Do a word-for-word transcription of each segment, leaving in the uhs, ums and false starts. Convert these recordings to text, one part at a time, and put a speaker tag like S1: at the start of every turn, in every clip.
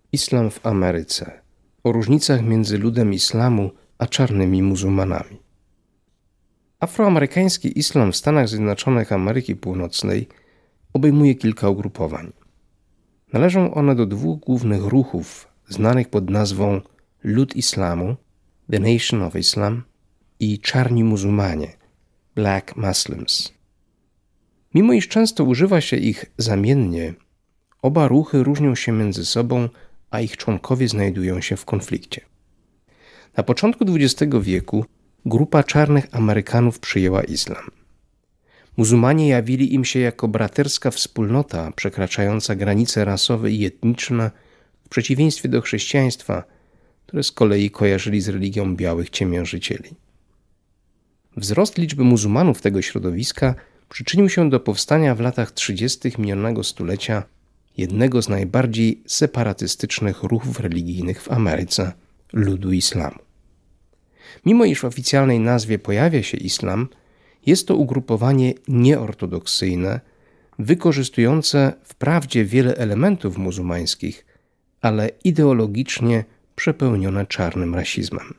S1: Islam w Ameryce. O różnicach między ludem islamu a czarnymi muzułmanami. Afroamerykański islam w Stanach Zjednoczonych Ameryki Północnej obejmuje kilka ugrupowań. Należą one do dwóch głównych ruchów znanych pod nazwą Lud Islamu, The Nation of Islam, i czarni muzułmanie, Black Muslims. Mimo iż często używa się ich zamiennie, oba ruchy różnią się między sobą, a ich członkowie znajdują się w konflikcie. Na początku dwudziestego wieku grupa czarnych Amerykanów przyjęła islam. Muzułmanie jawili im się jako braterska wspólnota przekraczająca granice rasowe i etniczne, w przeciwieństwie do chrześcijaństwa, które z kolei kojarzyli z religią białych ciemiężycieli. Wzrost liczby muzułmanów tego środowiska przyczynił się do powstania w latach trzydziestych minionego stulecia jednego z najbardziej separatystycznych ruchów religijnych w Ameryce, ludu islamu. Mimo iż w oficjalnej nazwie pojawia się islam, jest to ugrupowanie nieortodoksyjne, wykorzystujące wprawdzie wiele elementów muzułmańskich, ale ideologicznie przepełnione czarnym rasizmem.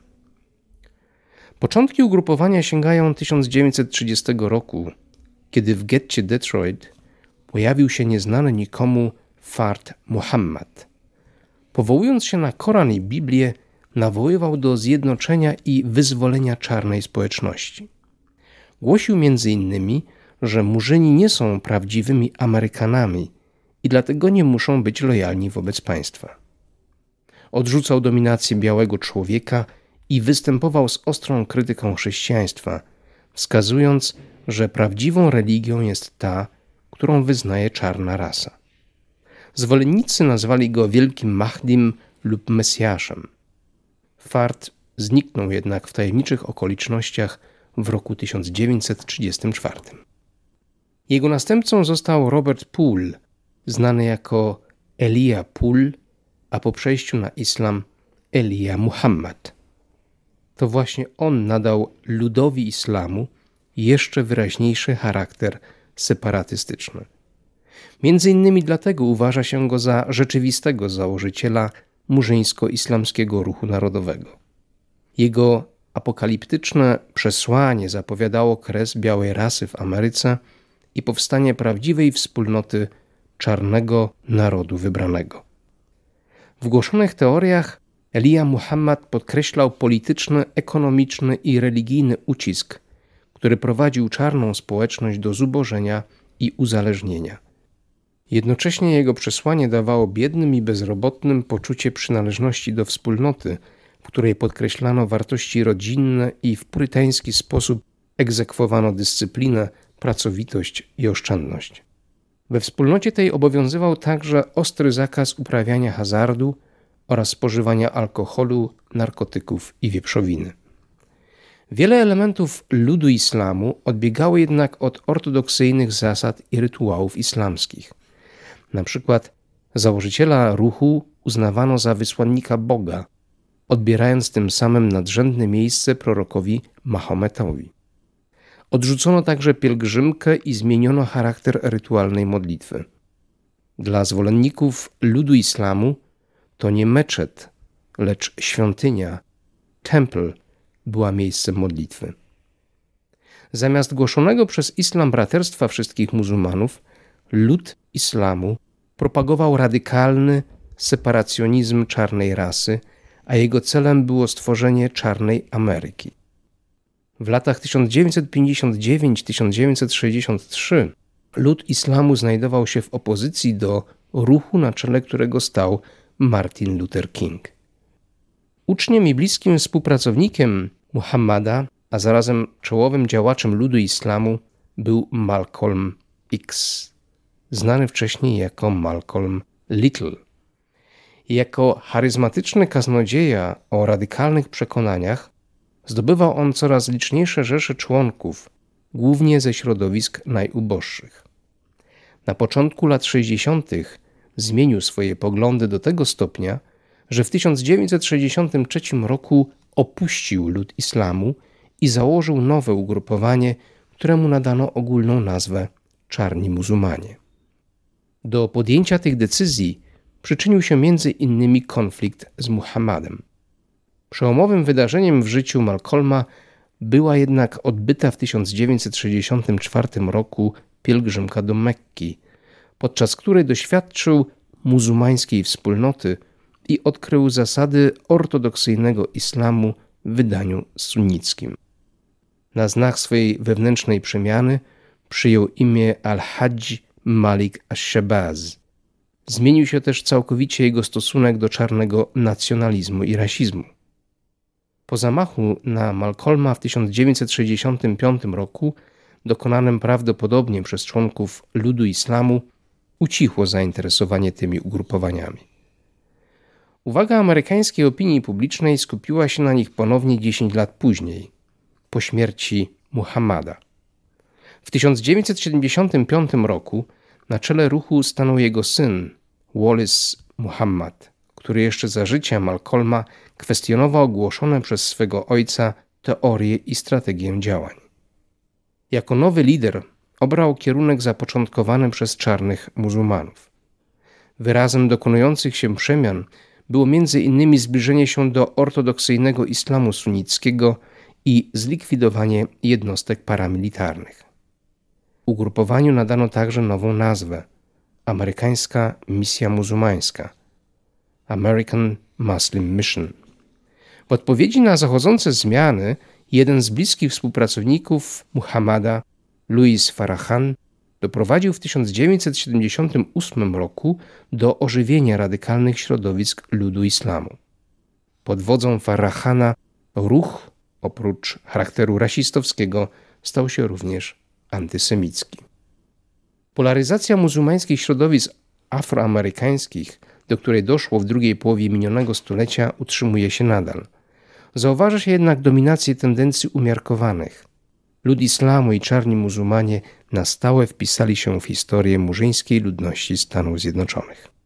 S1: Początki ugrupowania sięgają tysiąc dziewięćset trzydziestego roku, kiedy w getcie Detroit pojawił się nieznany nikomu Fard Muhammad. Powołując się na Koran i Biblię, nawoływał do zjednoczenia i wyzwolenia czarnej społeczności. Głosił między innymi, że Murzyni nie są prawdziwymi Amerykanami i dlatego nie muszą być lojalni wobec państwa. Odrzucał dominację białego człowieka i występował z ostrą krytyką chrześcijaństwa, wskazując, że prawdziwą religią jest ta, którą wyznaje czarna rasa. Zwolennicy nazwali go Wielkim Mahdim lub Mesjaszem. Fard zniknął jednak w tajemniczych okolicznościach w roku tysiąc dziewięćset trzydziestym czwartym. Jego następcą został Robert Poole, znany jako Elijah Poole, a po przejściu na islam Elijah Muhammad. To właśnie on nadał ludowi islamu jeszcze wyraźniejszy charakter separatystyczny. Między innymi dlatego uważa się go za rzeczywistego założyciela murzyńsko-islamskiego ruchu narodowego. Jego apokaliptyczne przesłanie zapowiadało kres białej rasy w Ameryce i powstanie prawdziwej wspólnoty czarnego narodu wybranego. W głoszonych teoriach Elijah Muhammad podkreślał polityczny, ekonomiczny i religijny ucisk, który prowadził czarną społeczność do zubożenia i uzależnienia. Jednocześnie jego przesłanie dawało biednym i bezrobotnym poczucie przynależności do wspólnoty, w której podkreślano wartości rodzinne i w purytański sposób egzekwowano dyscyplinę, pracowitość i oszczędność. We wspólnocie tej obowiązywał także ostry zakaz uprawiania hazardu oraz spożywania alkoholu, narkotyków i wieprzowiny. Wiele elementów ludu islamu odbiegało jednak od ortodoksyjnych zasad i rytuałów islamskich. Na przykład założyciela ruchu uznawano za wysłannika Boga, odbierając tym samym nadrzędne miejsce prorokowi Mahometowi. Odrzucono także pielgrzymkę i zmieniono charakter rytualnej modlitwy. Dla zwolenników ludu islamu to nie meczet, lecz świątynia, temple, była miejscem modlitwy. Zamiast głoszonego przez islam braterstwa wszystkich muzułmanów, lud islamu propagował radykalny separacjonizm czarnej rasy, a jego celem było stworzenie czarnej Ameryki. W latach tysiąc dziewięćset pięćdziesiąt dziewięć do tysiąc dziewięćset sześćdziesiąt trzy lud islamu znajdował się w opozycji do ruchu, na czele którego stał Martin Luther King. Uczniem i bliskim współpracownikiem Muhammada, a zarazem czołowym działaczem ludu islamu był Malcolm X, znany wcześniej jako Malcolm Little. Jako charyzmatyczny kaznodzieja o radykalnych przekonaniach zdobywał on coraz liczniejsze rzesze członków, głównie ze środowisk najuboższych. Na początku lat sześćdziesiątych zmienił swoje poglądy do tego stopnia, że w tysiąc dziewięćset sześćdziesiątym trzecim roku opuścił lud islamu i założył nowe ugrupowanie, któremu nadano ogólną nazwę Czarni Muzułmanie. Do podjęcia tych decyzji przyczynił się między innymi konflikt z Muhammadem. Przełomowym wydarzeniem w życiu Malcolma była jednak odbyta w tysiąc dziewięćset sześćdziesiątym czwartym roku pielgrzymka do Mekki, podczas której doświadczył muzułmańskiej wspólnoty i odkrył zasady ortodoksyjnego islamu w wydaniu sunnickim. Na znak swojej wewnętrznej przemiany przyjął imię Al-Hajj Malik Ash-Shabazz. Zmienił się też całkowicie jego stosunek do czarnego nacjonalizmu i rasizmu. Po zamachu na Malcolma w tysiąc dziewięćset sześćdziesiątym piątym roku, dokonanym prawdopodobnie przez członków ludu islamu, ucichło zainteresowanie tymi ugrupowaniami. Uwaga amerykańskiej opinii publicznej skupiła się na nich ponownie dziesięć lat później, po śmierci Muhammada. W tysiąc dziewięćset siedemdziesiątym piątym roku na czele ruchu stanął jego syn, Wallace Muhammad, który jeszcze za życia Malcolma kwestionował głoszone przez swego ojca teorie i strategię działań. Jako nowy lider obrał kierunek zapoczątkowany przez czarnych muzułmanów. Wyrazem dokonujących się przemian było między innymi zbliżenie się do ortodoksyjnego islamu sunnickiego i zlikwidowanie jednostek paramilitarnych. Ugrupowaniu nadano także nową nazwę – Amerykańska Misja Muzułmańska – American Muslim Mission. W odpowiedzi na zachodzące zmiany jeden z bliskich współpracowników Muhammada, Louis Farrakhan, doprowadził w tysiąc dziewięćset siedemdziesiątym ósmym roku do ożywienia radykalnych środowisk ludu islamu. Pod wodzą Farrakhana ruch, oprócz charakteru rasistowskiego, stał się również antysemicki. Polaryzacja muzułmańskich środowisk afroamerykańskich, do której doszło w drugiej połowie minionego stulecia, utrzymuje się nadal. Zauważa się jednak dominację tendencji umiarkowanych. Lud islamu i czarni muzułmanie na stałe wpisali się w historię murzyńskiej ludności Stanów Zjednoczonych.